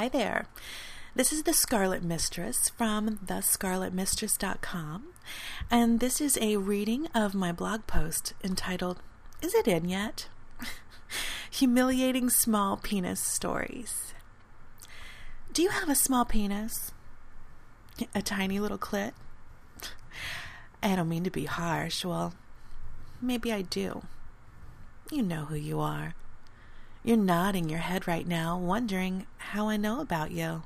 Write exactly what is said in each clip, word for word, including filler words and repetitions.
Hi there. This is the Scarlet Mistress from the scarlet mistress dot com, and this is a reading of my blog post entitled, Is It In Yet? Humiliating Small Penis Stories. Do you have a small penis? A tiny little clit? I don't mean to be harsh. Well, maybe I do. You know who you are. You're nodding your head right now, wondering how I know about you.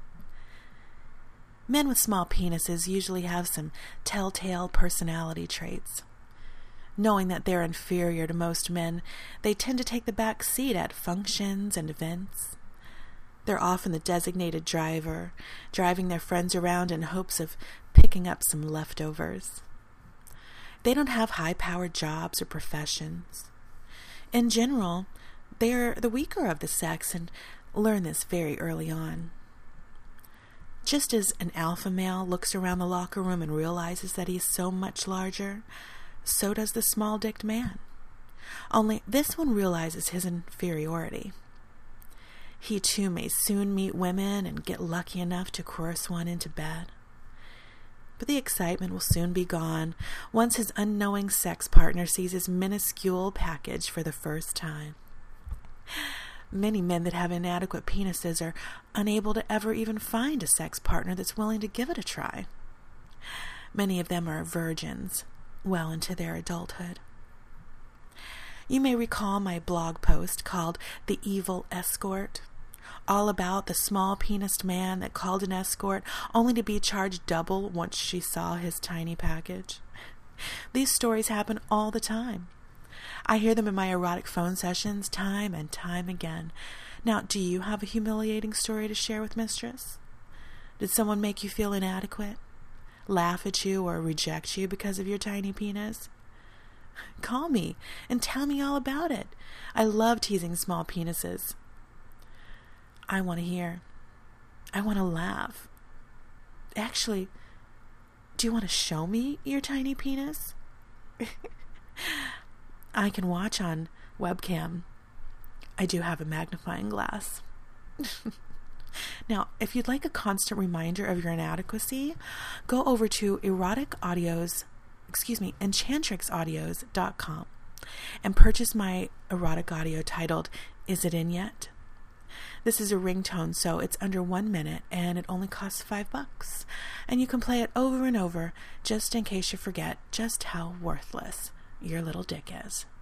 Men with small penises usually have some telltale personality traits. Knowing that they're inferior to most men, they tend to take the back seat at functions and events. They're often the designated driver, driving their friends around in hopes of picking up some leftovers. They don't have high-powered jobs or professions. In general, they're the weaker of the sex and learn this very early on. Just as an alpha male looks around the locker room and realizes that he's so much larger, so does the small-dicked man. Only this one realizes his inferiority. He too may soon meet women and get lucky enough to coerce one into bed. But the excitement will soon be gone once his unknowing sex partner sees his minuscule package for the first time. Many men that have inadequate penises are unable to ever even find a sex partner that's willing to give it a try. Many of them are virgins, well into their adulthood. You may recall my blog post called The Evil Escort, all about the small-penised man that called an escort only to be charged double once she saw his tiny package. These stories happen all the time. I hear them in my erotic phone sessions time and time again. Now, do you have a humiliating story to share with Mistress? Did someone make you feel inadequate? Laugh at you or reject you because of your tiny penis? Call me and tell me all about it. I love teasing small penises. I want to hear. I want to laugh. Actually, do you want to show me your tiny penis? I can watch on webcam. I do have a magnifying glass. Now, if you'd like a constant reminder of your inadequacy, go over to erotic audios, excuse me, enchantrix audios dot com and purchase my erotic audio titled, Is It In Yet? This is a ringtone, so it's under one minute, and it only costs five bucks. And you can play it over and over, just in case you forget just how worthless your little dick is.